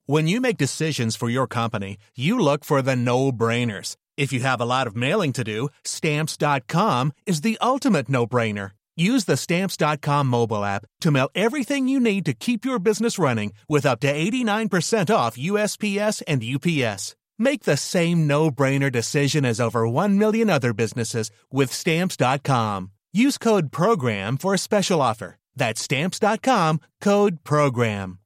When you make decisions for your company, you look for the no-brainers. If you have a lot of mailing to do, Stamps.com is the ultimate no-brainer. Use the Stamps.com mobile app to mail everything you need to keep your business running with up to 89% off USPS and UPS. Make the same no-brainer decision as over 1 million other businesses with Stamps.com. Use code PROGRAM for a special offer. That's Stamps.com, code PROGRAM.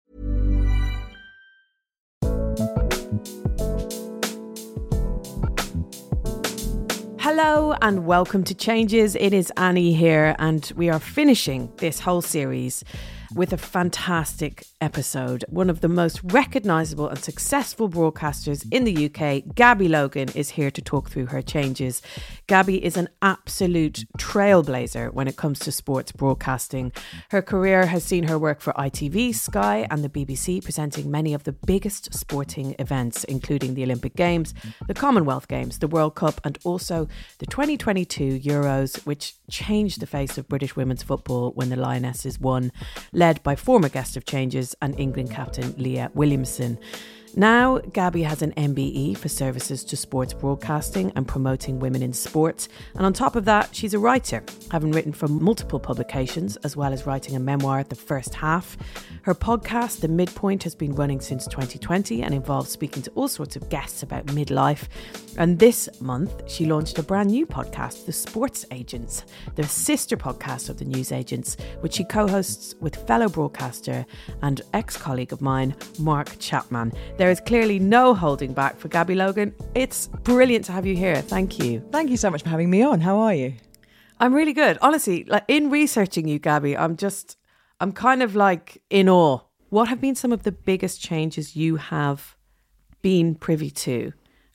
Hello and welcome to Changes. It is Annie here, and we are finishing this whole series with a fantastic episode. One of the most recognisable and successful broadcasters in the UK, Gabby Logan, is here to talk through her changes. Gabby is an absolute trailblazer when it comes to sports broadcasting. Her career has seen her work for ITV, Sky and the BBC, presenting many of the biggest sporting events, including the Olympic Games, the Commonwealth Games, the World Cup and also the 2022 Euros, which changed the face of British women's football when the Lionesses won, led by former guest of Changes and England captain Leah Williamson. Now, Gabby has an MBE for services to sports broadcasting and promoting women in sports. And on top of that, she's a writer, having written for multiple publications, as well as writing a memoir, The First Half. Her podcast, The Midpoint, has been running since 2020 and involves speaking to all sorts of guests about midlife. And this month, she launched a brand new podcast, The Sports Agents, the sister podcast of The News Agents, which she co-hosts with fellow broadcaster and ex-colleague of mine, Mark Chapman. There is clearly no holding back for Gabby Logan. It's brilliant to have you here. Thank you. Thank you so much for having me on. How are you? I'm really good. Honestly, like in researching you, Gabby, I'm kind of like in awe. What have been some of the biggest changes you have been privy to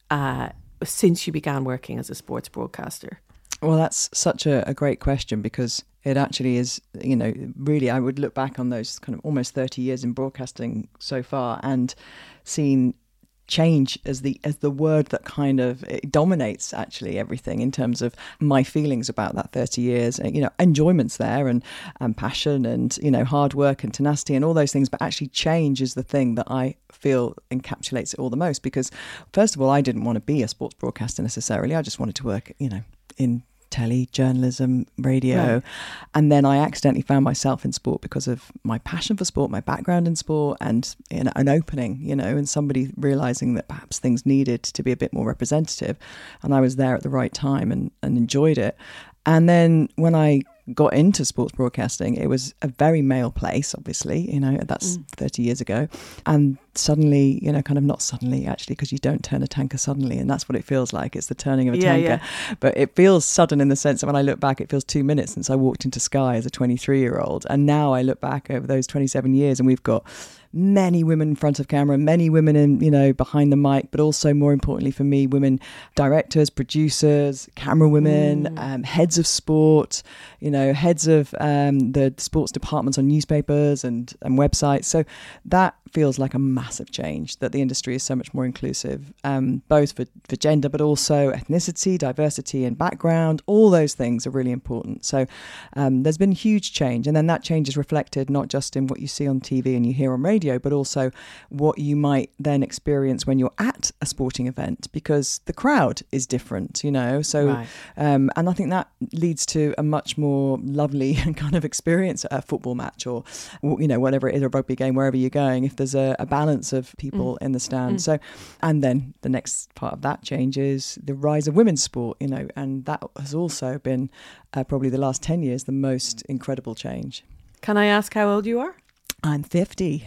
since you began working as a sports broadcaster? Well, that's such a great question, because it actually is, you know, really I would look back on those kind of almost 30 years in broadcasting so far and seen change as the word that kind of dominates actually everything in terms of my feelings about that 30 years. You know, enjoyment's there and passion and, you know, hard work and tenacity and all those things, but actually change is the thing that I feel encapsulates it all the most, because first of all, I didn't want to be a sports broadcaster necessarily. I just wanted to work, you know, in telly, journalism, radio. Right. And then I accidentally found myself in sport because of my passion for sport, my background in sport, and an opening, you know, and somebody realising that perhaps things needed to be a bit more representative. And I was there at the right time and enjoyed it. And then when I got into sports broadcasting, it was a very male place, obviously, you know, that's 30 years ago. And suddenly, you know, kind of not suddenly actually, because you don't turn a tanker suddenly, and that's what it feels like. It's the turning of a tanker. Yeah. But it feels sudden in the sense that when I look back, it feels 2 minutes since I walked into Sky as a 23-year-old. And now I look back over those 27 years and we've got many women in front of camera, many women in, you know, behind the mic, but also more importantly for me, women directors, producers, camera women, heads of sport, you know, heads of the sports departments on newspapers and websites. So that feels like a massive change, that the industry is so much more inclusive, both for gender, but also ethnicity, diversity and background. All those things are really important. So there's been huge change. And then that change is reflected not just in what you see on TV and you hear on radio, but also what you might then experience when you're at a sporting event, because the crowd is different, you know. So, right. And I think that leads to a much more lovely kind of experience at a football match or, you know, whatever it is, a rugby game, wherever you're going, if there's a balance of people in the stand. So, and then the next part of that change is the rise of women's sport, you know, and that has also been probably the last 10 years, the most incredible change. Can I ask how old you are? I'm 50.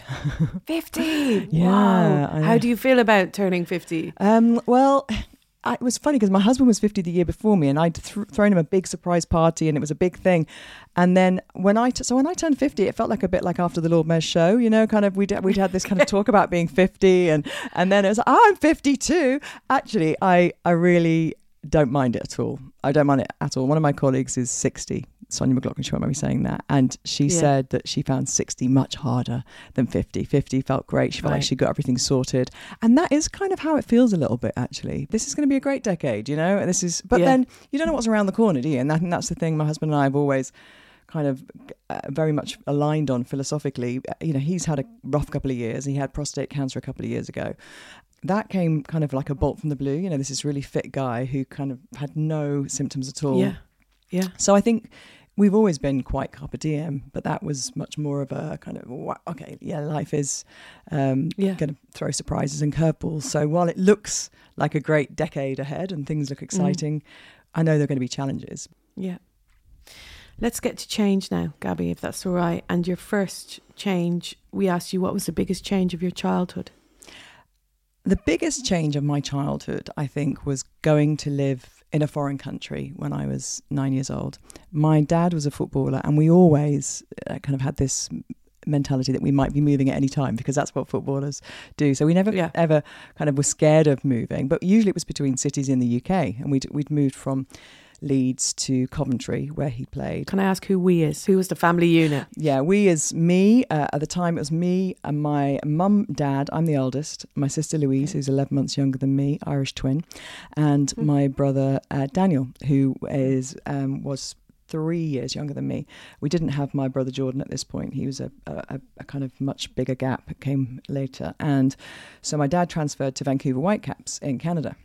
50? Yeah. Wow. How do you feel about turning 50? Well, it was funny because my husband was 50 the year before me, and I'd thrown him a big surprise party and it was a big thing. And then when I turned 50, it felt like a bit like after the Lord Mayor's show, you know, kind of we'd had this kind of talk about being 50 and then it was, I'm 52. Actually, I really don't mind it at all. I don't mind it at all. One of my colleagues is 60. Sonia McLaughlin, she won't mind me saying that. And she said that she found 60 much harder than 50. 50 felt great. She felt like she got everything sorted. And that is kind of how it feels a little bit, actually. This is going to be a great decade, you know? But then you don't know what's around the corner, do you? And that's the thing my husband and I have always kind of very much aligned on philosophically. He's had a rough couple of years. He had prostate cancer a couple of years ago. That came kind of like a bolt from the blue. This is really fit guy who kind of had no symptoms at all. Yeah. So I think we've always been quite carpe diem, but that was much more of a kind of, life is going to throw surprises and curveballs. So while it looks like a great decade ahead and things look exciting, I know there are going to be challenges. Yeah. Let's get to change now, Gabby, if that's all right. And your first change, we asked you, what was the biggest change of your childhood? The biggest change of my childhood, I think, was going to live in a foreign country when I was 9 years old. My dad was a footballer, and we always kind of had this mentality that we might be moving at any time, because that's what footballers do. So we never ever kind of were scared of moving, but usually it was between cities in the UK, and we'd moved from Leeds to Coventry, where he played. Can I ask who we is? Who was the family unit? Yeah, we is me. At the time, it was me and my mum, dad. I'm the eldest. My sister Louise, who's 11 months younger than me, Irish twin, and my brother Daniel, who was 3 years younger than me. We didn't have my brother Jordan at this point. He was a kind of much bigger gap. It came later, and so my dad transferred to Vancouver Whitecaps in Canada.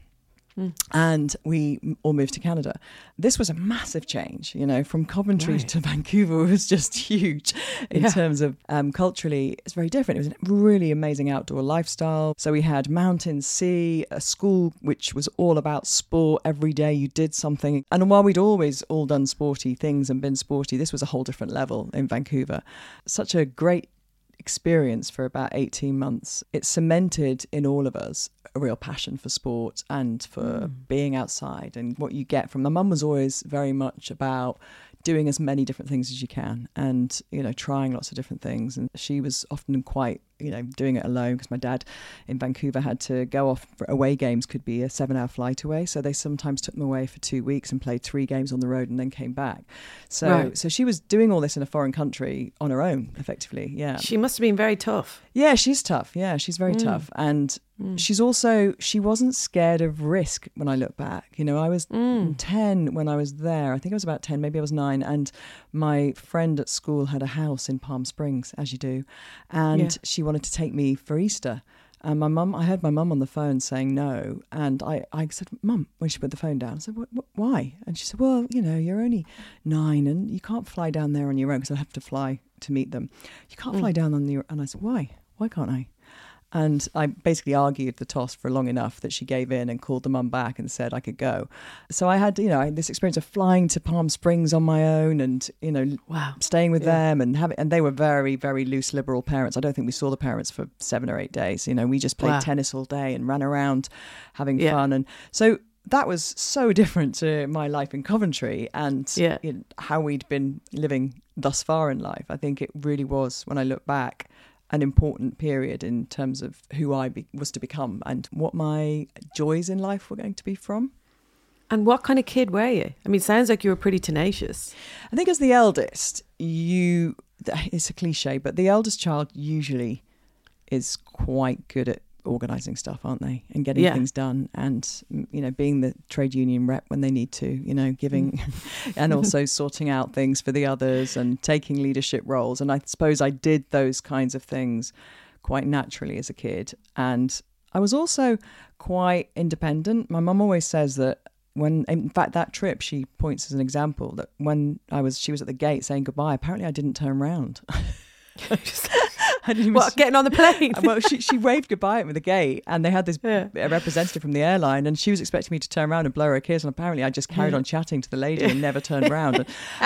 And we all moved to Canada. This was a massive change, from Coventry to Vancouver was just huge in terms of culturally. It's very different. It was a really amazing outdoor lifestyle. So we had mountain, sea, a school which was all about sport. Every day you did something. And while we'd always all done sporty things and been sporty, this was a whole different level in Vancouver. Such a great experience for about 18 months. It cemented in all of us a real passion for sport and for being outside, and what you get from my mum was always very much about doing as many different things as you can, and trying lots of different things. And she was often quite doing it alone, because my dad in Vancouver had to go off for away games, could be a 7-hour flight away, so they sometimes took them away for 2 weeks and played 3 games on the road and then came back. So she was doing all this in a foreign country on her own, effectively. Yeah, she must have been very tough. Yeah, she's tough. Yeah, she's very tough. And she wasn't scared of risk when I look back. I was 10 when I was there. I think I was about 10, maybe I was 9. And my friend at school had a house in Palm Springs, as you do. And she wanted to take me for Easter. And I heard my mum on the phone saying no. And I said, Mum, when she put the phone down, I said, why? And she said, well, you're only 9 and you can't fly down there on your own, because I have to fly to meet them. You can't fly down on your own. And I said, why? Why can't I? And I basically argued the toss for long enough that she gave in and called the mum back and said I could go. So I had, this experience of flying to Palm Springs on my own and, staying with them and they were very, very loose liberal parents. I don't think we saw the parents for 7 or 8 days. We just played tennis all day and ran around having fun. And so that was so different to my life in Coventry and how we'd been living thus far in life. I think it really was, when I look back, an important period in terms of who I was to become and what my joys in life were going to be from. And what kind of kid were you? I mean, it sounds like you were pretty tenacious. I think as the eldest, it's a cliche, but the eldest child usually is quite good at organising stuff, aren't they? And getting things done and, being the trade union rep when they need to, giving and also sorting out things for the others and taking leadership roles. And I suppose I did those kinds of things quite naturally as a kid. And I was also quite independent. My mum always says that in fact, that trip, she points as an example that when she was at the gate saying goodbye, apparently I didn't turn around. Getting on the plane? Well, she waved goodbye at me at the gate, and they had this representative from the airline, and she was expecting me to turn around and blow her a kiss, and apparently I just carried on chatting to the lady and never turned around.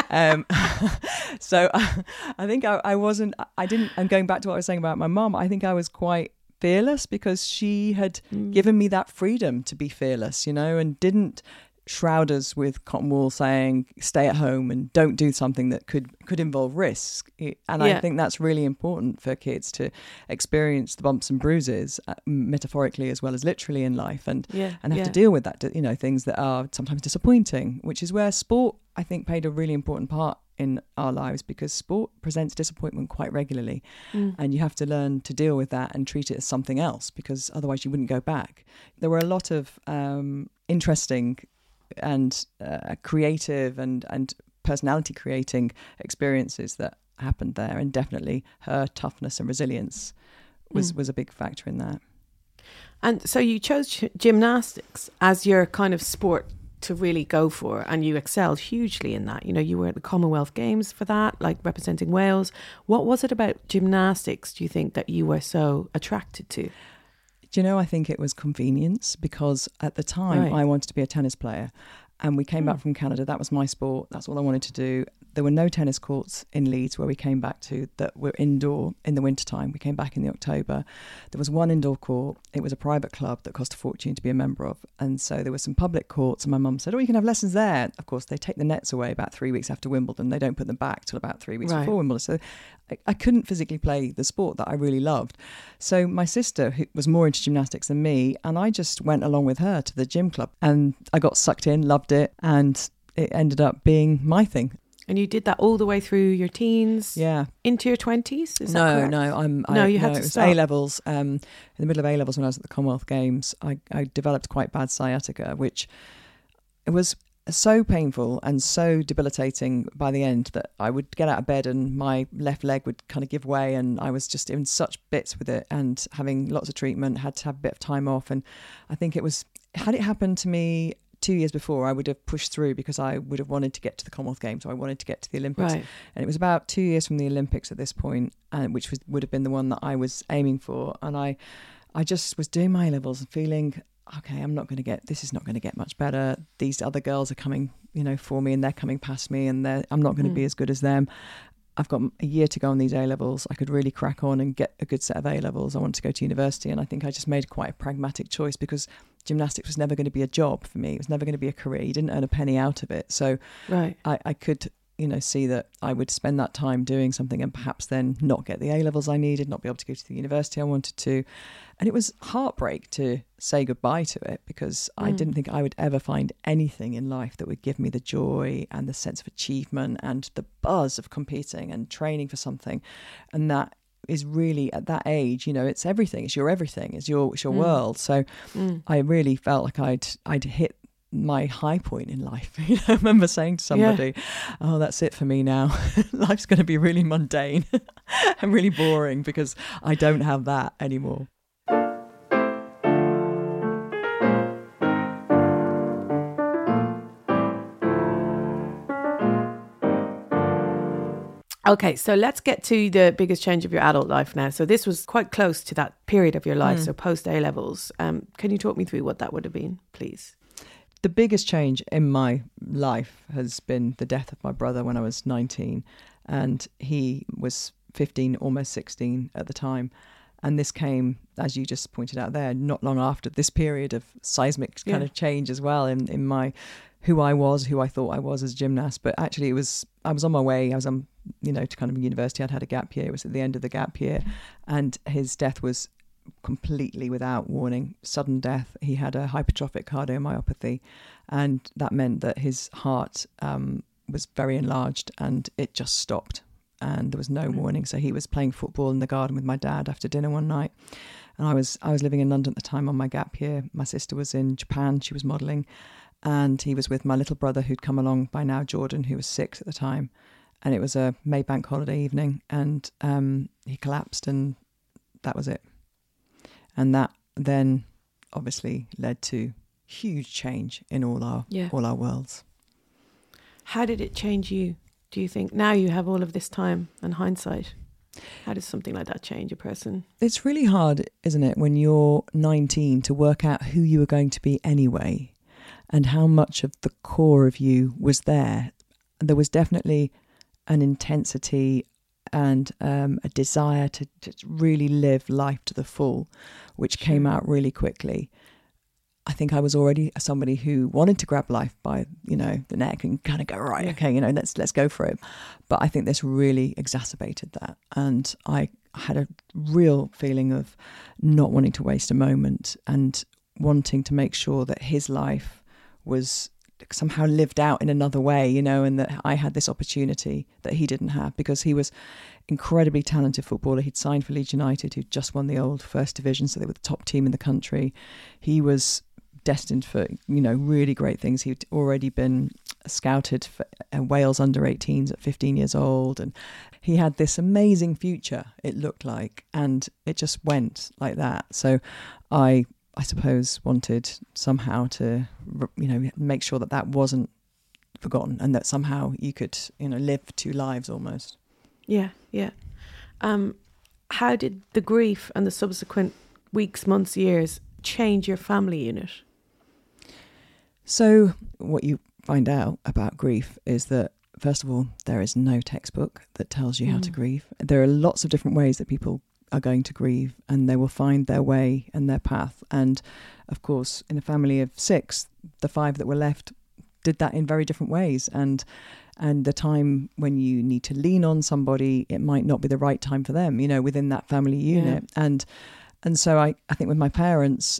So I think and going back to what I was saying about my mum, I think I was quite fearless because she had given me that freedom to be fearless, and didn't shroud us with cotton wool saying stay at home and don't do something that could involve risk. And I think that's really important for kids to experience the bumps and bruises metaphorically as well as literally in life and have to deal with that, things that are sometimes disappointing, which is where sport I think played a really important part in our lives, because sport presents disappointment quite regularly and you have to learn to deal with that and treat it as something else, because otherwise you wouldn't go back. There were a lot of interesting and creative and personality creating experiences that happened there, and definitely her toughness and resilience was a big factor in that. And so you chose gymnastics as your kind of sport to really go for, and you excelled hugely in that. You know, you were at the Commonwealth Games for that, like representing Wales. What was it about gymnastics, do you think, that you were so attracted to? Do you know, I think it was convenience, because at the time I wanted to be a tennis player, and we came back from Canada. That was my sport. That's all I wanted to do. There were no tennis courts in Leeds where we came back to that were indoor in the wintertime. We came back in the October. There was one indoor court. It was a private club that cost a fortune to be a member of. And so there were some public courts, and my mum said, you can have lessons there. Of course, they take the nets away about 3 weeks after Wimbledon. They don't put them back till about 3 weeks before Wimbledon. So I couldn't physically play the sport that I really loved. So my sister, who was more into gymnastics than me, and I just went along with her to the gym club, and I got sucked in, loved it, and it ended up being my thing. And you did that all the way through your teens? Yeah. Into your 20s? Is that correct? No, you had to it was stop. A-levels. In the middle of A-levels, when I was at the Commonwealth Games, I developed quite bad sciatica, which it was so painful and so debilitating by the end that I would get out of bed and my left leg would kind of give way, and I was just in such bits with it and having lots of treatment, had to have a bit of time off. And I think had it happened to me 2 years before, I would have pushed through, because I would have wanted to get to the Commonwealth Games, or I wanted to get to the Olympics. Right. And it was about 2 years from the Olympics at this point, which would have been the one that I was aiming for. And I just was doing my A-levels and feeling, okay, this is not going to get much better. These other girls are coming, for me, and they're coming past me, and I'm not going to be as good as them. I've got a year to go on these A-levels. I could really crack on and get a good set of A-levels. I wanted to go to university, and I think I just made quite a pragmatic choice, because gymnastics was never going to be a job for me. It was never going to be a career. You didn't earn a penny out of it. So I could, see that I would spend that time doing something and perhaps then not get the A-levels I needed, not be able to go to the university I wanted to. And it was heartbreak to say goodbye to it, because I didn't think I would ever find anything in life that would give me the joy and the sense of achievement and the buzz of competing and training for something. And that is really, at that age, it's everything. It's your everything. It's your world. So I really felt like I'd hit my high point in life. I remember saying to somebody, oh, that's it for me now. Life's going to be really mundane and really boring, because I don't have that anymore. Okay, so let's get to the biggest change of your adult life now. So this was quite close to that period of your life, so post A-levels. Can you talk me through what that would have been, please? The biggest change in my life has been the death of my brother when I was 19, and he was 15, almost 16 at the time. And this came, as you just pointed out there, not long after this period of seismic kind of change as well in my who I thought I was as a gymnast. But actually I was on my way. I was on, to kind of university. I'd had a gap year. It was at the end of the gap year, and his death was completely without warning, sudden death. He had a hypertrophic cardiomyopathy, and that meant that his heart was very enlarged, and it just stopped, and there was no warning. So he was playing football in the garden with my dad after dinner one night, and I was living in London at the time on my gap year. My sister was in Japan, she was modelling, and he was with my little brother who'd come along by now, Jordan, who was 6 at the time. And it was a Maybank holiday evening, and he collapsed, and that was it. And that then obviously led to huge change in all our worlds. How did it change you, do you think? Now you have all of this time and hindsight. How does something like that change a person? It's really hard, isn't it, when you're 19 to work out who you were going to be anyway, and how much of the core of you was there. There was definitely an intensity and a desire to really live life to the full, which came out really quickly. I think I was already somebody who wanted to grab life by, the neck and kind of go, right, okay, let's go for it. But I think this really exacerbated that. And I had a real feeling of not wanting to waste a moment and wanting to make sure that his life was somehow lived out in another way, and that I had this opportunity that he didn't have, because he was incredibly talented footballer. He'd signed for Leeds United, who'd just won the old First Division, so they were the top team in the country. He was destined for, really great things. He'd already been scouted for Wales under 18s at 15 years old, and he had this amazing future, it looked like, and it just went like that. So I suppose wanted somehow to, make sure that wasn't forgotten, and that somehow you could, live two lives almost. Yeah. How did the grief and the subsequent weeks, months, years change your family unit? So what you find out about grief is that, first of all, there is no textbook that tells you how to grieve. There are lots of different ways that people are going to grieve, and they will find their way and their path. And of course, in a family of 6, the 5 that were left did that in very different ways. And the time when you need to lean on somebody, it might not be the right time for them, within that family unit. Yeah. And so I think with my parents,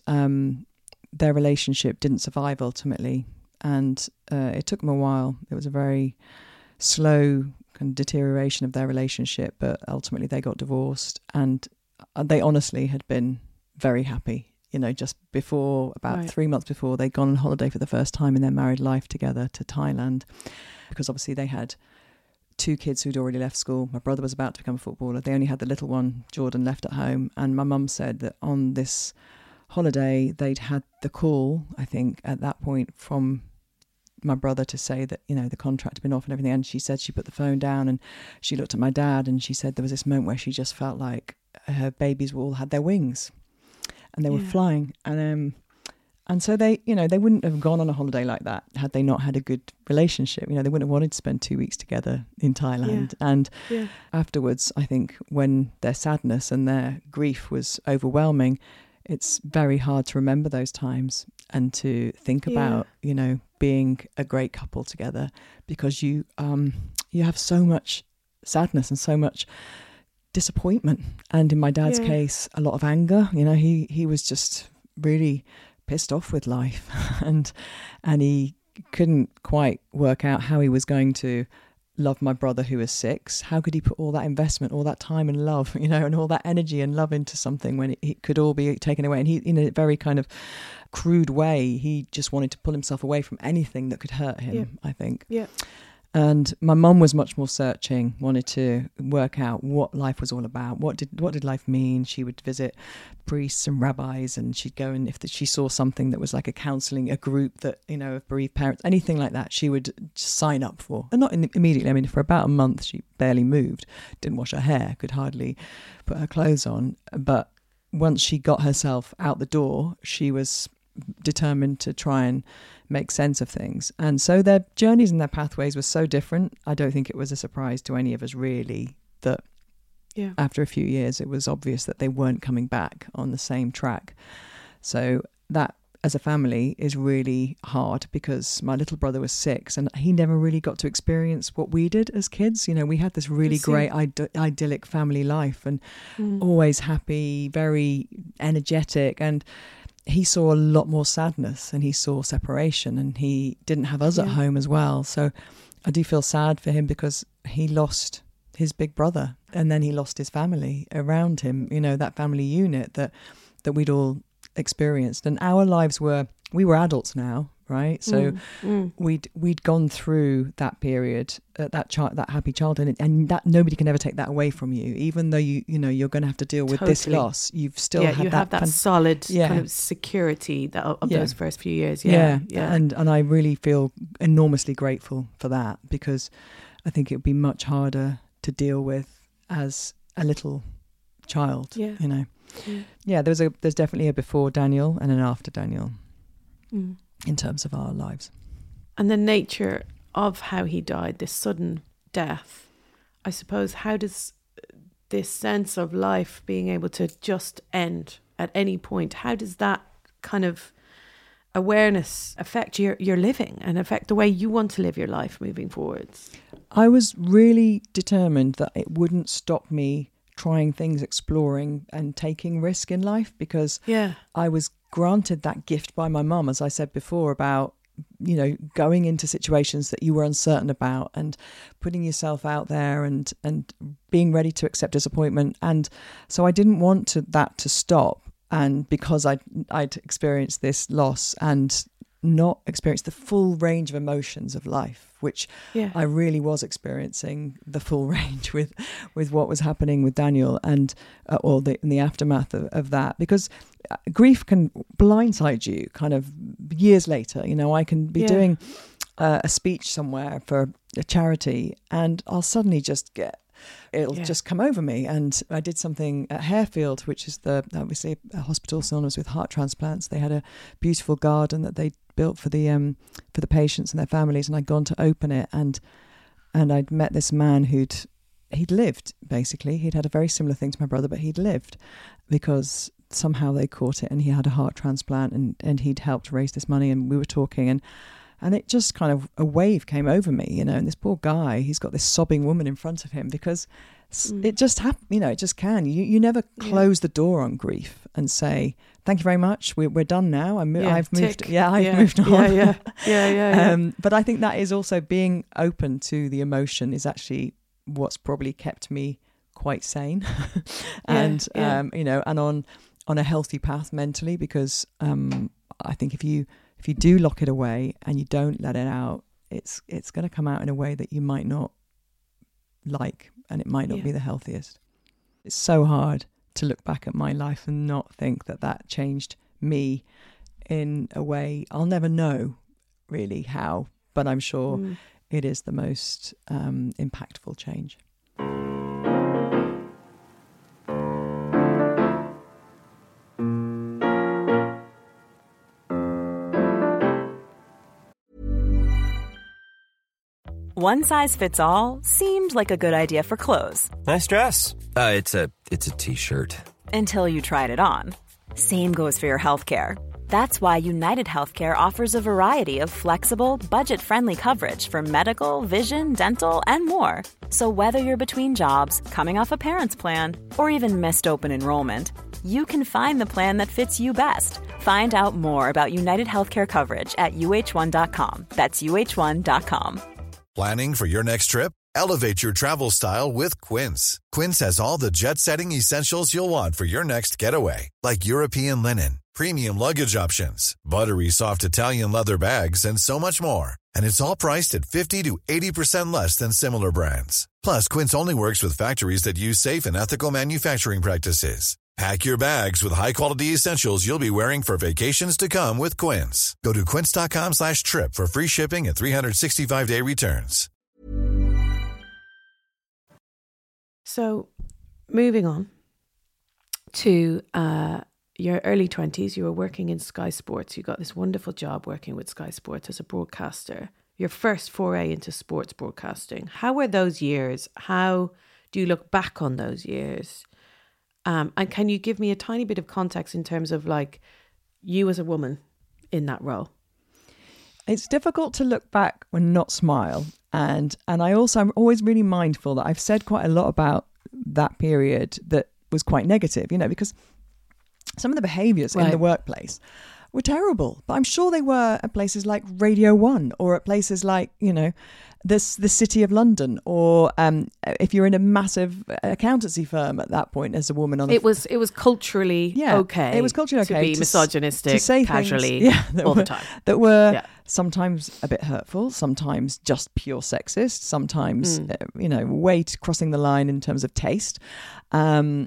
their relationship didn't survive ultimately. And it took them a while. It was a very slow kind of deterioration of their relationship, but ultimately they got divorced, and they honestly had been very happy. Just before, about 3 months before, they'd gone on holiday for the first time in their married life together to Thailand, because obviously they had 2 kids who'd already left school. My brother was about to become a footballer. They only had the little one, Jordan, left at home. And my mum said that on this holiday, they'd had the call, I think, at that point from my brother to say that, the contract had been off and everything. And she said she put the phone down and she looked at my dad, and she said there was this moment where she just felt like her babies all had their wings and they were flying. And so they, they wouldn't have gone on a holiday like that had they not had a good relationship. They wouldn't have wanted to spend 2 weeks together in Thailand. Yeah. And afterwards, I think when their sadness and their grief was overwhelming, it's very hard to remember those times and to think about, being a great couple together, because you have so much sadness and so much disappointment. And in my dad's case, a lot of anger. He was just really pissed off with life and he couldn't quite work out how he was going to love my brother who was 6. How could he put all that investment, all that time and love, and all that energy and love into something when it could all be taken away? And he, in a very kind of crude way, he just wanted to pull himself away from anything that could hurt him, I think. Yeah. And my mum was much more searching, wanted to work out what life was all about. What did life mean? She would visit priests and rabbis, and she'd go, and if she saw something that was like a counselling, a group that, of bereaved parents, anything like that, she would just sign up for. And not immediately. I mean, for about a month, she barely moved, didn't wash her hair, could hardly put her clothes on. But once she got herself out the door, she was determined to try and make sense of things. And so their journeys and their pathways were so different. I don't think it was a surprise to any of us really that after a few years it was obvious that they weren't coming back on the same track. So that as a family is really hard, because my little brother was 6 and he never really got to experience what we did as kids. We had this really great idyllic family life and always happy, very energetic, and he saw a lot more sadness and he saw separation, and he didn't have us at home as well. So I do feel sad for him, because he lost his big brother and then he lost his family around him, that family unit that we'd all experienced. And our lives we were adults now, right? So we'd gone through that period, that happy childhood, and that nobody can ever take that away from you. Even though you're going to have to deal with this loss, you've still had that solid kind of security of those first few years. And I really feel enormously grateful for that, because I think it would be much harder to deal with as a little child. There's definitely a before Daniel and an after Daniel in terms of our lives. And the nature of how he died, this sudden death, I suppose, how does this sense of life being able to just end at any point, how does that kind of awareness affect your living and affect the way you want to live your life moving forwards? I was really determined that it wouldn't stop me trying things, exploring and taking risk in life, because I was granted that gift by my mum, as I said before, about going into situations that you were uncertain about and putting yourself out there and being ready to accept disappointment. And so I didn't want that to stop. And because I'd experienced this loss and not experienced the full range of emotions of life, which I really was experiencing the full range with what was happening with Daniel and in the aftermath of that, because grief can blindside you kind of years later. You know, I can be doing a speech somewhere for a charity and I'll suddenly just it'll just come over me. And I did something at Harefield, which is obviously a hospital synonymous with heart transplants. They had a beautiful garden that they built for the patients and their families, and I'd gone to open it, and I'd met this man he'd lived, basically. He'd had a very similar thing to my brother, but he'd lived because somehow they caught it, and he had a heart transplant, and he'd helped raise this money, and we were talking, and it just kind of, a wave came over me, you know, and this poor guy, he's got this sobbing woman in front of him because it just happened, you know, it just can. You never close the door on grief and say, thank you very much, we're done now. I've moved on. But I think that is also being open to the emotion is actually what's probably kept me quite sane and you know, and on a healthy path mentally, because I think if you do lock it away and you don't let it out, it's going to come out in a way that you might not like, and it might not be the healthiest. It's so hard to look back at my life and not think that changed me in a way I'll never know really how, but I'm sure it is the most impactful change. One size fits all seemed like a good idea for clothes. Nice dress. It's a t-shirt. Until you tried it on. Same goes for your healthcare. That's why United Healthcare offers a variety of flexible, budget-friendly coverage for medical, vision, dental, and more. So whether you're between jobs, coming off a parent's plan, or even missed open enrollment, you can find the plan that fits you best. Find out more about United Healthcare coverage at uh1.com. That's uh1.com. Planning for your next trip? Elevate your travel style with Quince. Quince has all the jet-setting essentials you'll want for your next getaway, like European linen, premium luggage options, buttery soft Italian leather bags, and so much more. And it's all priced at 50 to 80% less than similar brands. Plus, Quince only works with factories that use safe and ethical manufacturing practices. Pack your bags with high-quality essentials you'll be wearing for vacations to come with Quince. Go to quince.com/trip for free shipping and 365-day returns. So, moving on to your early 20s, you were working in Sky Sports. You got this wonderful job working with Sky Sports as a broadcaster. Your first foray into sports broadcasting. How were those years? How do you look back on those years? And can you give me a tiny bit of context in terms of like you as a woman in that role? It's difficult to look back and not smile. And I'm always really mindful that I've said quite a lot about that period that was quite negative, you know, because some of the behaviours in the workplace were terrible. But I'm sure they were at places like Radio 1 or at places like, you know, the City of London, or if you're in a massive accountancy firm at that point as a woman. It was culturally okay. It was culturally okay to be misogynistic, to say casually, things, all the time. That were sometimes a bit hurtful, sometimes just pure sexist, sometimes you know, way crossing the line in terms of taste, and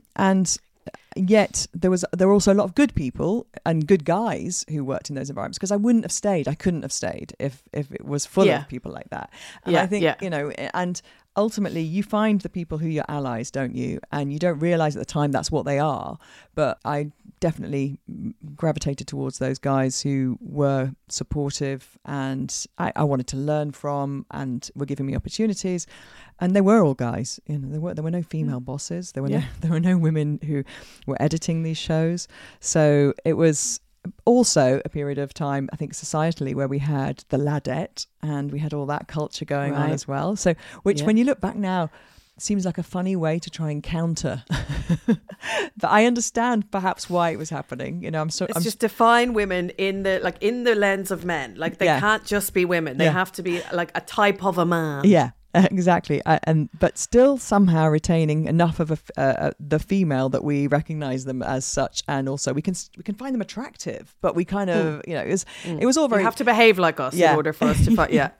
yet there were also a lot of good people and good guys who worked in those environments, because I couldn't have stayed if it was full of people like that. And I think, you know, and ultimately you find the people who are your allies, don't you? And you don't realize at the time that's what they are. But I definitely gravitated towards those guys who were supportive and I wanted to learn from and were giving me opportunities. And they were all guys. You know, there were no female bosses. There were no women who were editing these shows. So it was also a period of time, I think, societally, where we had the ladette and we had all that culture going on as well. So, which when you look back now, seems like a funny way to try and counter. But I understand perhaps why it was happening. You know, I'm just define women in the lens of men. Like they can't just be women. They have to be like a type of a man. Yeah. Exactly, but still somehow retaining enough of the female that we recognise them as such, and also we can find them attractive, but we kind of it was all very. You have to behave like us in order for us to find. Yeah,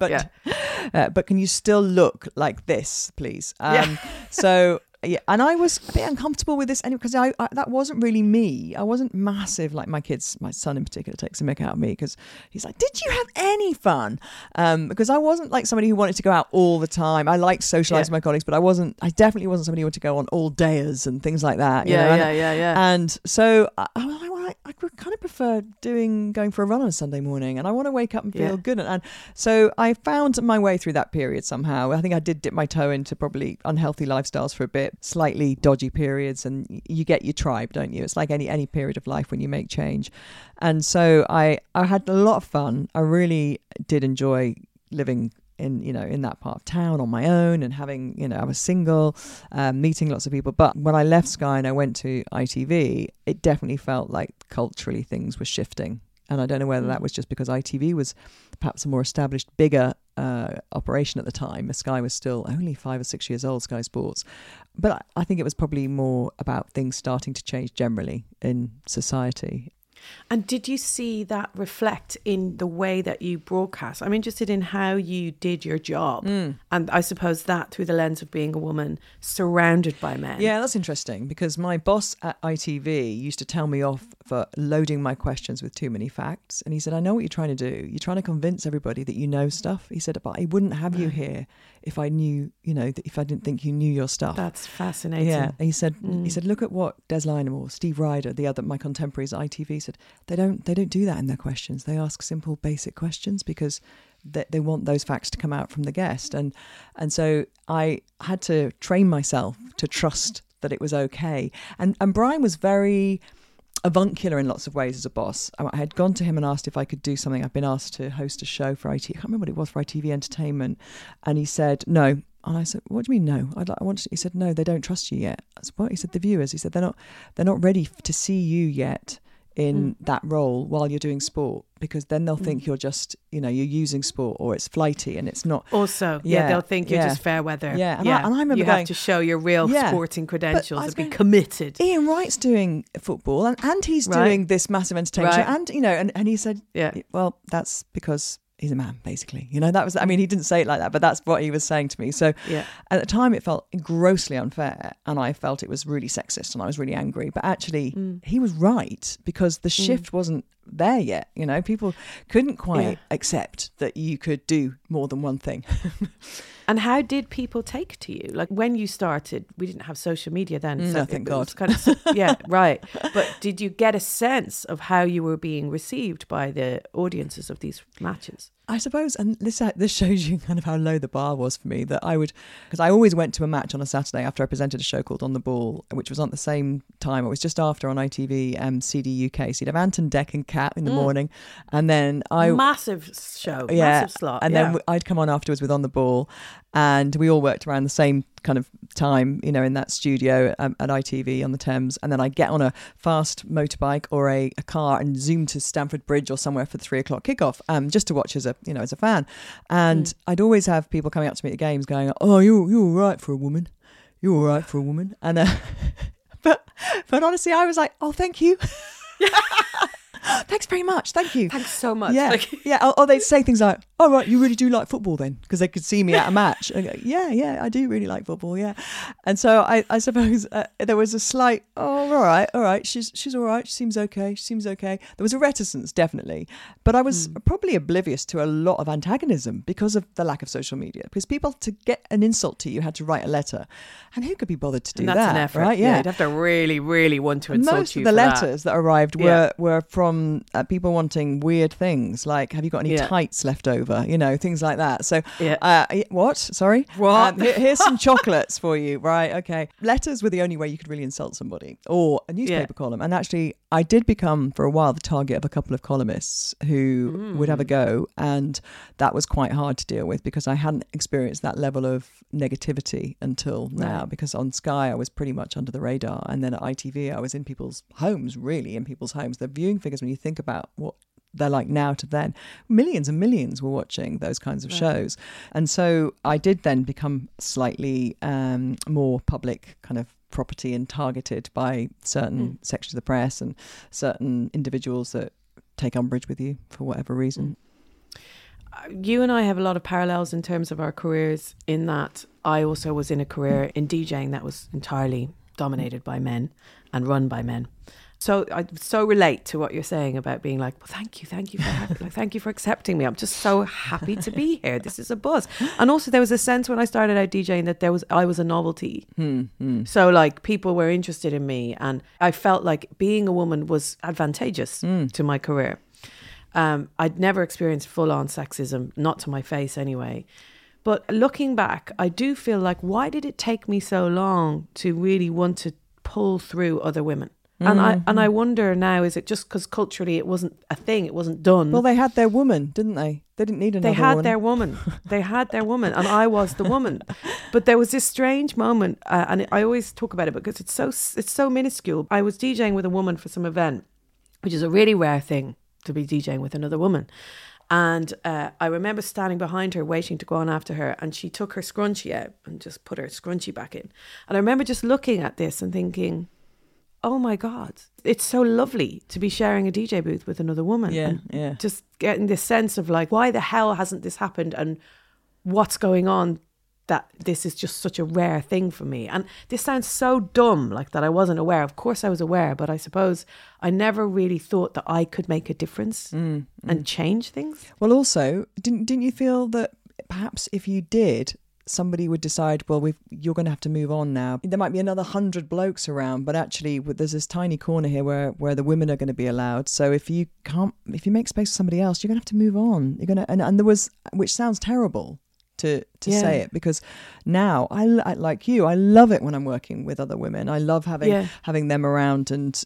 but can you still look like this, please? So. Yeah, and I was a bit uncomfortable with this anyway, because I that wasn't really me. I wasn't massive, like my son in particular takes a mick out of me because he's like, did you have any fun? Because I wasn't like somebody who wanted to go out all the time. I liked socialising with my colleagues, but I definitely wasn't somebody who wanted to go on all dayers and things like that. Yeah. And so I kind of prefer going for a run on a Sunday morning, and I want to wake up and feel good. And so I found my way through that period somehow. I think I did dip my toe into probably unhealthy lifestyles for a bit, slightly dodgy periods, and you get your tribe, don't you? It's like any period of life when you make change. And so I had a lot of fun. I really did enjoy living in that part of town on my own, and having, I was single, meeting lots of people. But when I left Sky and I went to ITV, it definitely felt like culturally things were shifting. And I don't know whether that was just because ITV was perhaps a more established, bigger operation at the time. Sky was still only 5 or 6 years old, Sky Sports. But I think it was probably more about things starting to change generally in society. And did you see that reflect in the way that you broadcast? I'm interested in how you did your job. And I suppose that through the lens of being a woman surrounded by men. Yeah, that's interesting, because my boss at ITV used to tell me off for loading my questions with too many facts. And he said, I know what you're trying to do. You're trying to convince everybody that you know stuff. He said, but I wouldn't have you here if I knew, if I didn't think you knew your stuff. That's fascinating. Yeah. And he said, look at what Des Lynam or Steve Ryder, my contemporaries at ITV, said. They don't do that in their questions. They ask simple, basic questions because they want those facts to come out from the guest. And so I had to train myself to trust that it was okay. And Brian was very avuncular in lots of ways as a boss. I had gone to him and asked if I could do something. I've been asked to host a show for ITV. I can't remember what it was, for ITV Entertainment. And he said, no. And I said, what do you mean no? He said, no, they don't trust you yet. I said, what? He said, the viewers. He said, they're not ready to see you yet in that role while you're doing sport, because then they'll think you're just, you're using sport, or it's flighty and it's not. Also, they'll think you're just fair weather. Yeah, and I remember you have to show your real sporting credentials and be committed. Ian Wright's doing football and he's doing this massive entertainment show, and he said, well, that's because he's a man, basically. That was, he didn't say it like that, but that's what he was saying to me. So at the time it felt grossly unfair, and I felt it was really sexist, and I was really angry. But actually he was right, because the shift wasn't there yet. People couldn't quite accept that you could do more than one thing. And how did people take to you? Like when you started, we didn't have social media then. So thank God. Kind of, right. But did you get a sense of how you were being received by the audiences of these matches? I suppose, and this shows you kind of how low the bar was for me, that because I always went to a match on a Saturday after I presented a show called On the Ball, which was on the same time. It was just after on ITV CD UK. So you'd have Ant and Dec and Kat in the morning, and then massive show, massive slot. And then I'd come on afterwards with On the Ball, and we all worked around the same kind of time, in that studio at ITV on the Thames. And then I'd get on a fast motorbike or a car and zoom to Stamford Bridge or somewhere for the 3:00 kickoff, just to watch as a fan. And I'd always have people coming up to me at the games going, oh, you're all right for a woman. You're all right for a woman. And but honestly, I was like, oh, thank you. Thanks very much. Thank you. Thanks so much. Yeah. Or they'd say things like, oh, right, you really do like football then? Because they could see me at a match. And go, yeah, I do really like football, yeah. And so I suppose there was a slight, oh, all right, she's all right, she seems okay. There was a reticence, definitely. But I was probably oblivious to a lot of antagonism because of the lack of social media. Because people, to get an insult to you, had to write a letter. And who could be bothered to do that? That's an effort, right? Yeah. You'd have to really, really want to insult Most you. Most of the letters that arrived were from people wanting weird things, like, have you got any tights left over? Things like that. So, what? Sorry? What? Here's some chocolates for you. Right, okay. Letters were the only way you could really insult somebody, or a newspaper column. And actually, I did become, for a while, the target of a couple of columnists who would have a go. And that was quite hard to deal with, because I hadn't experienced that level of negativity until now. Because on Sky, I was pretty much under the radar. And then at ITV, I was in people's homes, The viewing figures, when you think about what they're like now to then. Millions and millions were watching those kinds of shows. And so I did then become slightly more public kind of property and targeted by certain sections of the press and certain individuals that take umbrage with you for whatever reason. You and I have a lot of parallels in terms of our careers, in that I also was in a career in DJing that was entirely dominated by men and run by men. So I so relate to what you're saying about being like, well, thank you for having, like, thank you for accepting me. I'm just so happy to be here. This is a buzz. And also there was a sense when I started out DJing that I was a novelty. So like people were interested in me, and I felt like being a woman was advantageous to my career. I'd never experienced full-on sexism, not to my face anyway. But looking back, I do feel like, why did it take me so long to really want to pull through other women? And I wonder now, is it just because culturally it wasn't a thing, it wasn't done? Well, they had their woman, didn't they? They didn't need another one. They had their woman, and I was the woman. But there was this strange moment, and I always talk about it because it's so minuscule. I was DJing with a woman for some event, which is a really rare thing, to be DJing with another woman. And I remember standing behind her waiting to go on after her, and she took her scrunchie out and just put her scrunchie back in. And I remember just looking at this and thinking, oh my God, it's so lovely to be sharing a DJ booth with another woman. Yeah. Just getting this sense of like, why the hell hasn't this happened, and what's going on that this is just such a rare thing for me. And this sounds so dumb, like that I wasn't aware. Of course I was aware, but I suppose I never really thought that I could make a difference and change things. Well, also, didn't you feel that perhaps if you did, somebody would decide, well, you're going to have to move on now. There might be another 100 blokes around, but actually there's this tiny corner here where the women are going to be allowed. So if you make space for somebody else, you're going to have to move on. You're going to, and there was, which sounds terrible to say it, because now I like you, I love it when I'm working with other women. I love having them around, and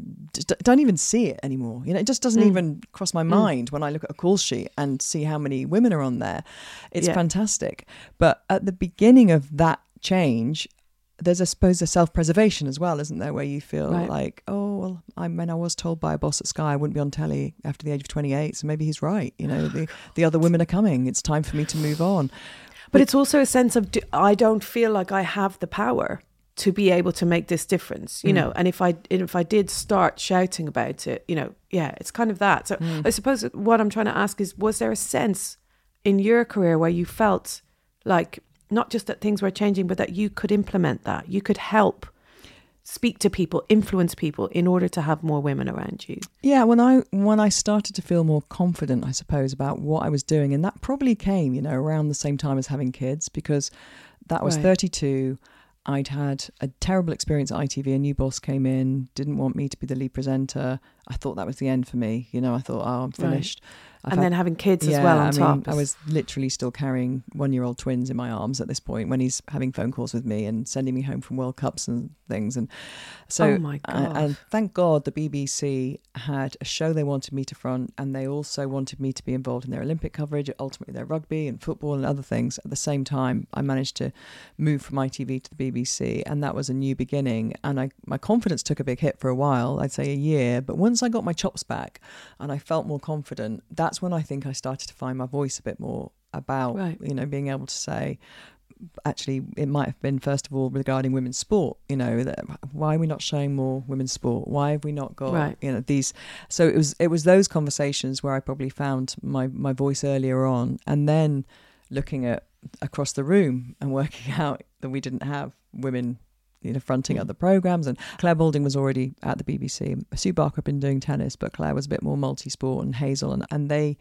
don't even see it anymore. It just doesn't even cross my mind when I look at a call sheet and see how many women are on there. It's fantastic. But at the beginning of that change, there's, I suppose, a self-preservation as well, isn't there, where you feel like, oh, well, I was told by a boss at Sky I wouldn't be on telly after the age of 28, so maybe he's right. The other women are coming. It's time for me to move on. But it's also a sense of, I don't feel like I have the power to be able to make this difference, and if I did start shouting about it, it's kind of that. So I suppose what I'm trying to ask is, was there a sense in your career where you felt like, not just that things were changing, but that you could implement that, you could help speak to people, influence people in order to have more women around you? Yeah, when I started to feel more confident, I suppose, about what I was doing, and that probably came, around the same time as having kids, because that was 32. I'd had a terrible experience at ITV. A new boss came in, didn't want me to be the lead presenter. I thought that was the end for me. I thought, oh, I'm finished. And then having kids as well on top. I was literally still carrying 1-year-old twins in my arms at this point when he's having phone calls with me and sending me home from World Cups and things. And so, oh my God. And thank God the BBC had a show they wanted me to front, and they also wanted me to be involved in their Olympic coverage, ultimately their rugby and football and other things. At the same time, I managed to move from ITV to the BBC, and that was a new beginning. And my confidence took a big hit for a while, I'd say a year. But once I got my chops back and I felt more confident, that's when I think I started to find my voice a bit more about, being able to say, actually, it might have been, first of all, regarding women's sport, why are we not showing more women's sport? Why have we not got, these? So it was those conversations where I probably found my voice earlier on, and then looking at across the room and working out that we didn't have women fronting other programmes. And Claire Balding was already at the BBC. Sue Barker had been doing tennis, but Claire was a bit more multi-sport, and Hazel, and they,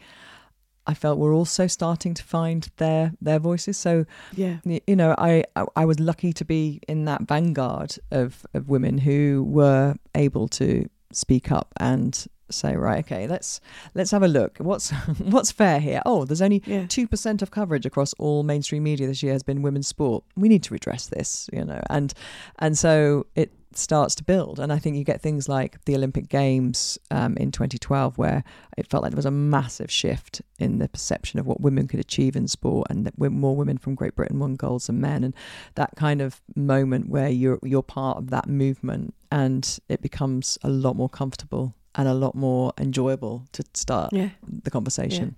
I felt, were also starting to find their voices. So, I was lucky to be in that vanguard of women who were able to speak up and say, right, okay, let's have a look. What's fair here? Oh, there's only 2% of coverage across all mainstream media this year has been women's sport. We need to redress this, and so it starts to build. And I think you get things like the Olympic Games in 2012, where it felt like there was a massive shift in the perception of what women could achieve in sport, and that more women from Great Britain won golds than men. And that kind of moment where you're part of that movement, and it becomes a lot more comfortable and a lot more enjoyable to start the conversation.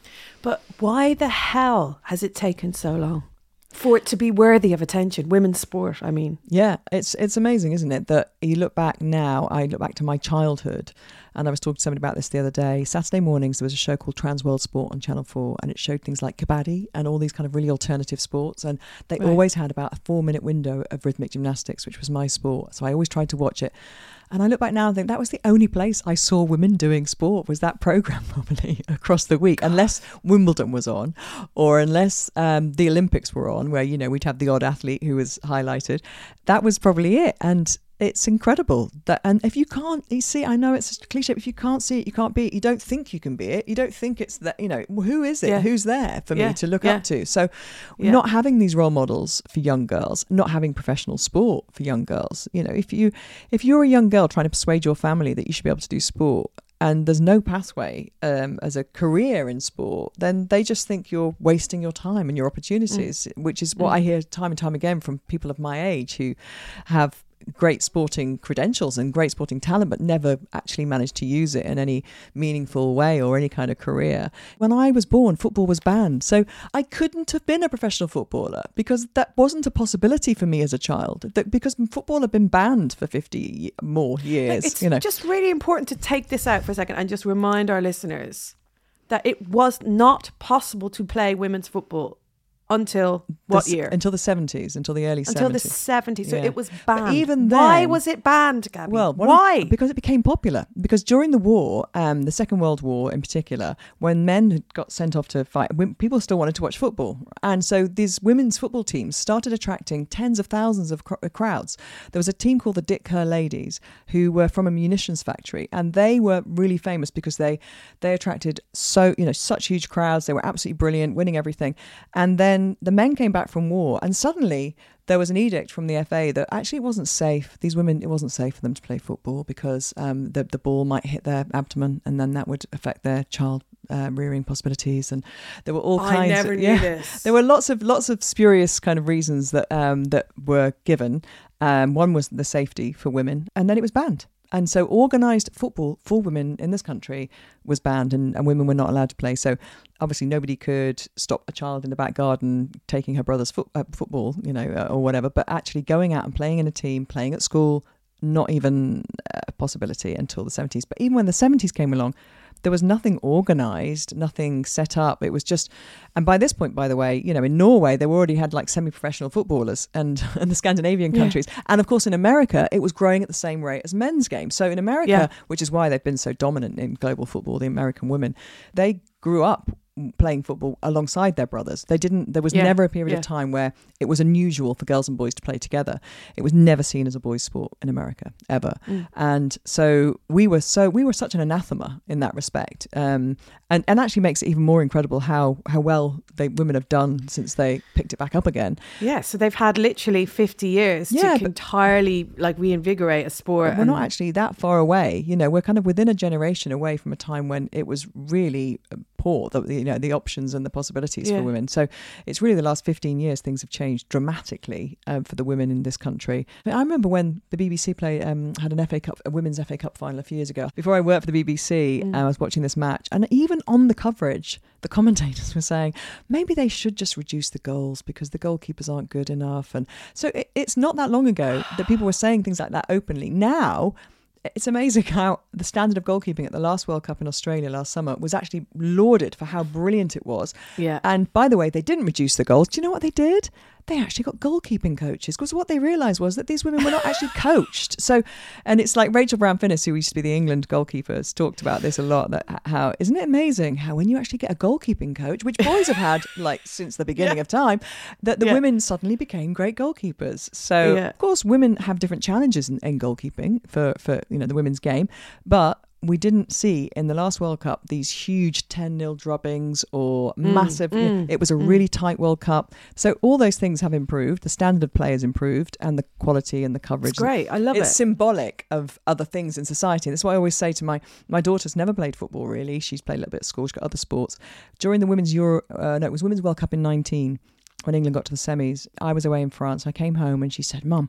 But why the hell has it taken so long for it to be worthy of attention? Women's sport, I mean. Yeah, it's amazing, isn't it? That you look back now, I look back to my childhood, and I was talking to somebody about this the other day. Saturday mornings, there was a show called Trans World Sport on Channel 4, and it showed things like kabaddi and all these kind of really alternative sports. And they always had about a 4-minute window of rhythmic gymnastics, which was my sport. So I always tried to watch it. And I look back now and think that was the only place I saw women doing sport, was that programme probably across the week, unless Wimbledon was on, or unless the Olympics were on, where, you know, we'd have the odd athlete who was highlighted. That was probably it. And it's incredible that, and if you can't, you see, I know it's a cliche, but if you can't see it, you can't be it. You don't think you can be it. You don't think it's that, you know, who is it? Yeah. Who's there for me to look up to? So Yeah. not having these role models for young girls, not having professional sport for young girls. You know, if you're a young girl trying to persuade your family that you should be able to do sport, and there's no pathway as a career in sport, then they just think you're wasting your time and your opportunities, which is what I hear time and time again from people of my age who have great sporting credentials and great sporting talent, but never actually managed to use it in any meaningful way or any kind of career. When I was born, football was banned. So I couldn't have been a professional footballer because that wasn't a possibility for me as a child, because football had been banned for 50 more years. It's you know. just really important to take this out for a second and just remind our listeners that it was not possible to play women's football until what year? Until the 70s, until the early 70s. Until the 70s. So it was banned. But even then, why was it banned, Gabby? Well, why? Because it became popular. Because during the war, the Second World War in particular, when men had got sent off to fight, people still wanted to watch football. And so these women's football teams started attracting tens of thousands of crowds. There was a team called the Dick Kerr Ladies who were from a munitions factory, and they were really famous because they attracted such huge crowds. They were absolutely brilliant, winning everything. And then the men came back from war, and suddenly there was an edict from the FA that actually it wasn't safe. These women, it wasn't safe for them to play football because the ball might hit their abdomen, and then that would affect their child rearing possibilities. And there were all kinds. I never knew this. There were lots of spurious kind of reasons that were given. One was the safety for women, and then it was banned. And so organised football for women in this country was banned, and women were not allowed to play. So obviously nobody could stop a child in the back garden taking her brother's football, or whatever. But actually going out and playing in a team, playing at school, not even a possibility until the 70s. But even when the 70s came along, there was nothing organised, nothing set up. It was just, and by this point, by the way, in Norway, they already had like semi-professional footballers and the Scandinavian countries. And of course, in America, it was growing at the same rate as men's games. So in America, which is why they've been so dominant in global football, the American women, they grew up playing football alongside their brothers. There was never a period of time where it was unusual for girls and boys to play together. It was never seen as a boys' sport in America, ever. And so we were such an anathema in that respect. And actually makes it even more incredible how well women have done since they picked it back up again. Yeah, so they've had literally 50 years to entirely reinvigorate a sport. We're not actually that far away. We're kind of within a generation away from a time when it was really poor, the options and the possibilities for women. So it's really the last 15 years things have changed dramatically for the women in this country. I remember when the BBC had a women's FA Cup final a few years ago. Before I worked for the BBC, I was watching this match, and even on the coverage, the commentators were saying maybe they should just reduce the goals because the goalkeepers aren't good enough. And so it's not that long ago that people were saying things like that openly. Now, it's amazing how the standard of goalkeeping at the last World Cup in Australia last summer was actually lauded for how brilliant it was. Yeah. And by the way, they didn't reduce the goals. Do you know what they did? They actually got goalkeeping coaches, because what they realised was that these women were not actually coached. So, and it's like Rachel Brown-Finnis, who used to be the England goalkeepers, talked about this a lot, that how, isn't it amazing how when you actually get a goalkeeping coach, which boys have had since the beginning of time, that the women suddenly became great goalkeepers. So, of course, women have different challenges in goalkeeping for the women's game, but we didn't see in the last World Cup these huge 10-0 drubbings or massive. It was a really tight World Cup. So all those things have improved. The standard of play has improved, and the quality and the coverage. It's great. I love it. It's symbolic of other things in society. That's why I always say to my daughter's never played football really. She's played a little bit at school. She's got other sports. During the Women's Women's World Cup in 19, when England got to the semis, I was away in France. I came home and she said, "Mum,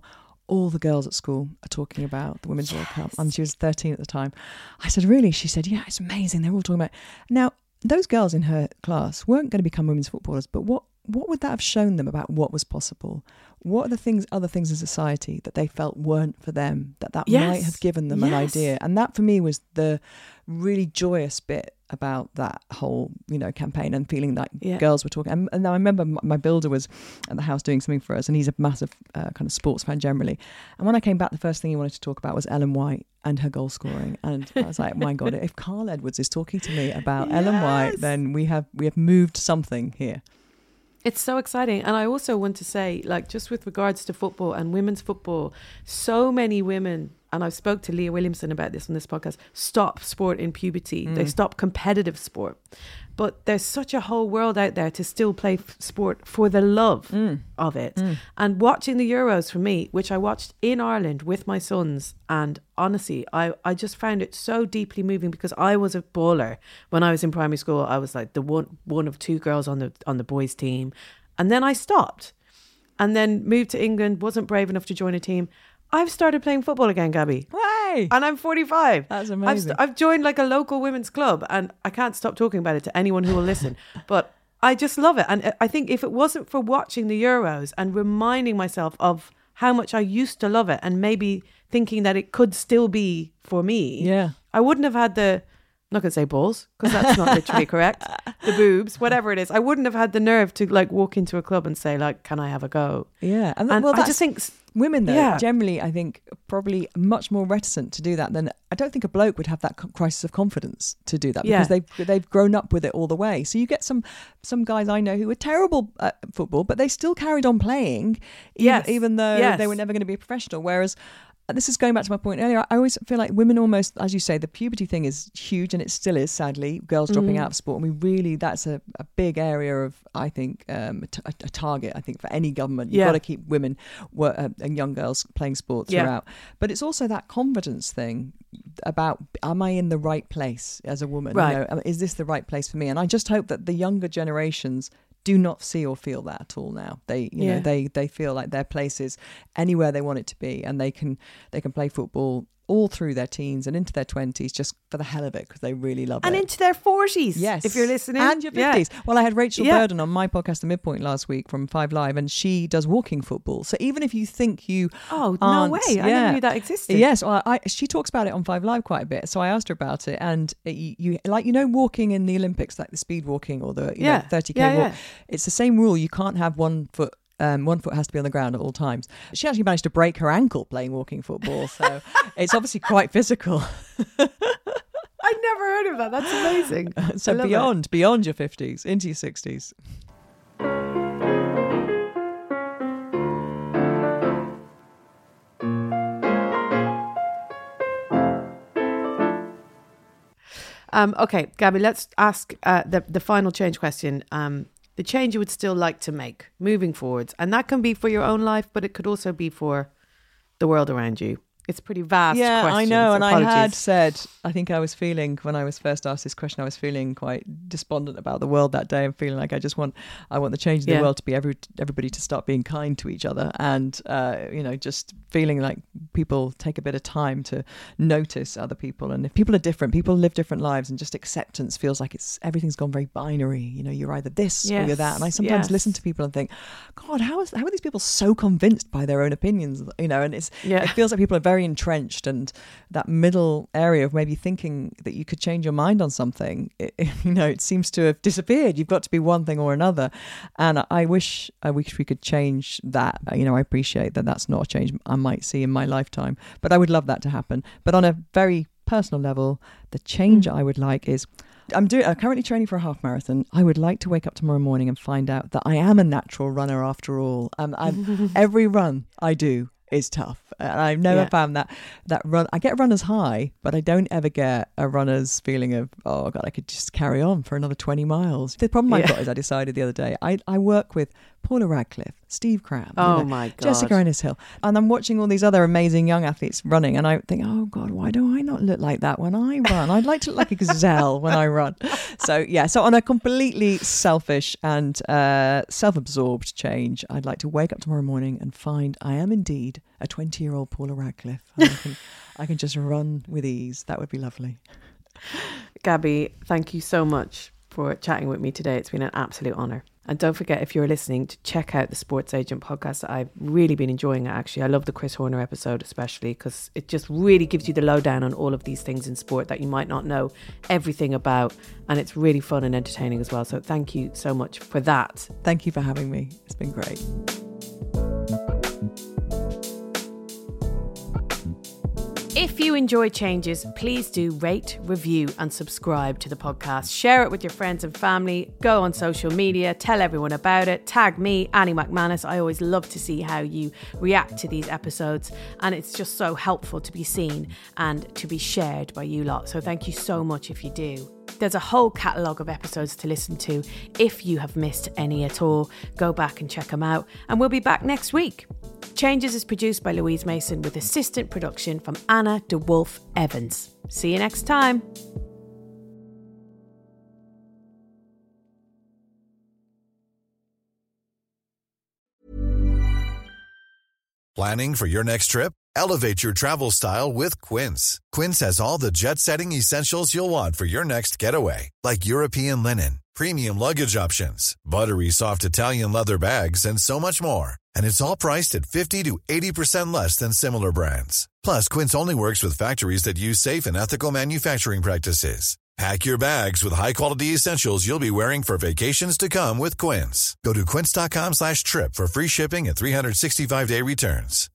all the girls at school are talking about the Women's World Cup. And she was 13 at the time. I said, really? She said, yeah, it's amazing. They're all talking about it. Now, those girls in her class weren't going to become women's footballers, but what would that have shown them about what was possible? What are the other things in society that they felt weren't for them, that might have given them an idea? And that for me was the really joyous bit about that whole, campaign, and feeling like girls were talking. And I remember my builder was at the house doing something for us, and he's a massive kind of sports fan generally. And when I came back, the first thing he wanted to talk about was Ellen White and her goal scoring. And I was like, my God, if Carl Edwards is talking to me about Ellen White, then we have moved something here. It's so exciting. And I also want to say, like, just with regards to football and women's football, so many women, and I've spoke to Leah Williamson about this on this podcast, stop sport in puberty. They stop competitive sport. But there's such a whole world out there to still play sport for the love of it. And watching the Euros for me, which I watched in Ireland with my sons, and honestly, I just found it so deeply moving, because I was a baller when I was in primary school. I was like the one of two girls on the boys team, and then I stopped, and then moved to England. Wasn't brave enough to join a team. I've started playing football again, Gabby. Hey! And I'm 45. That's amazing. I've joined like a local women's club, and I can't stop talking about it to anyone who will listen. But I just love it. And I think if it wasn't for watching the Euros and reminding myself of how much I used to love it, and maybe thinking that it could still be for me, I wouldn't have had I'm not going to say balls, because that's not literally correct. The boobs, whatever it is. I wouldn't have had the nerve to like walk into a club and say like, can I have a go? Yeah. And I just think women, though, generally, I think, probably much more reticent to do that than, I don't think a bloke would have that crisis of confidence to do that, because they've grown up with it all the way. So you get some guys I know who were terrible at football, but they still carried on playing, even though they were never going to be a professional. Whereas, this is going back to my point earlier, I always feel like women almost, as you say, the puberty thing is huge, and it still is, sadly, girls dropping out of sport. And that's a big area of, I think, a target, I think, for any government. You've got to keep women and young girls playing sport throughout. But it's also that confidence thing about, am I in the right place as a woman? Right. Is this the right place for me? And I just hope that the younger generations do not see or feel that at all now. They they feel like their place is anywhere they want it to be, and they can play football all through their teens and into their 20s just for the hell of it, because they really love it. And into their 40s, yes, if you're listening. And your 50s. Well, I had Rachel Burden on my podcast, The Midpoint, last week from 5 Live, and she does walking football. So even if you think you no way. I never knew that existed. Yes, well, she talks about it on 5 Live quite a bit. So I asked her about it, and you like, walking in the Olympics, like the speed walking or the 30k walk. It's the same rule. You can't have one foot has to be on the ground at all times. She actually managed to break her ankle playing walking football, so it's obviously quite physical. I never heard of that. That's amazing. So beyond your 50s, into your 60s. Okay, Gabby, let's ask the final change question. The change you would still like to make moving forwards. And that can be for your own life, but it could also be for the world around you. It's a pretty vast question. Yeah, I know. And Apologies. I had said, I think I was feeling, when I was first asked this question, I was feeling quite despondent about the world that day, and feeling like I want the change in the world to be everybody to start being kind to each other, and just feeling like people take a bit of time to notice other people. And if people are different, people live different lives, and just acceptance feels like everything's gone very binary. You're either this or you're that. And I sometimes listen to people and think, God, how are these people so convinced by their own opinions? And it feels like people are very entrenched, and that middle area of maybe thinking that you could change your mind on something, it seems to have disappeared. You've got to be one thing or another, and I wish we could change that. I appreciate that that's not a change I might see in my lifetime, but I would love that to happen. But on a very personal level, the change I would like is, I'm currently training for a half marathon. I would like to wake up tomorrow morning and find out that I am a natural runner after all. Every run I do is tough. And I've never found that run. I get a runner's high, but I don't ever get a runner's feeling of, oh God, I could just carry on for another 20 miles. The problem I've got is, I decided the other day, I work with Paula Radcliffe, Steve Cram, my God, Jessica Ennis-Hill, and I'm watching all these other amazing young athletes running, and I think, oh God, why do I not look like that when I run? I'd like to look like a gazelle when I run. So on a completely selfish and self-absorbed change, I'd like to wake up tomorrow morning and find I am indeed a 20-year-old Paula Radcliffe. I can just run with ease. That would be lovely. Gabby, thank you so much for chatting with me today. It's been an absolute honour. And don't forget, if you're listening, to check out the Sports Agent podcast. I've really been enjoying it, actually. I love the Chris Horner episode especially, because it just really gives you the lowdown on all of these things in sport that you might not know everything about. And it's really fun and entertaining as well. So thank you so much for that. Thank you for having me. It's been great. If you enjoy Changes, please do rate, review and subscribe to the podcast. Share it with your friends and family. Go on social media. Tell everyone about it. Tag me, Annie McManus. I always love to see how you react to these episodes. And it's just so helpful to be seen and to be shared by you lot. So thank you so much if you do. There's a whole catalogue of episodes to listen to. If you have missed any at all, go back and check them out. And we'll be back next week. Changes is produced by Louise Mason with assistant production from Anna DeWolf Evans. See you next time. Planning for your next trip? Elevate your travel style with Quince. Quince has all the jet-setting essentials you'll want for your next getaway, like European linen, premium luggage options, buttery soft Italian leather bags, and so much more. And it's all priced at 50 to 80% less than similar brands. Plus, Quince only works with factories that use safe and ethical manufacturing practices. Pack your bags with high-quality essentials you'll be wearing for vacations to come with Quince. Go to quince.com/trip for free shipping and 365-day returns.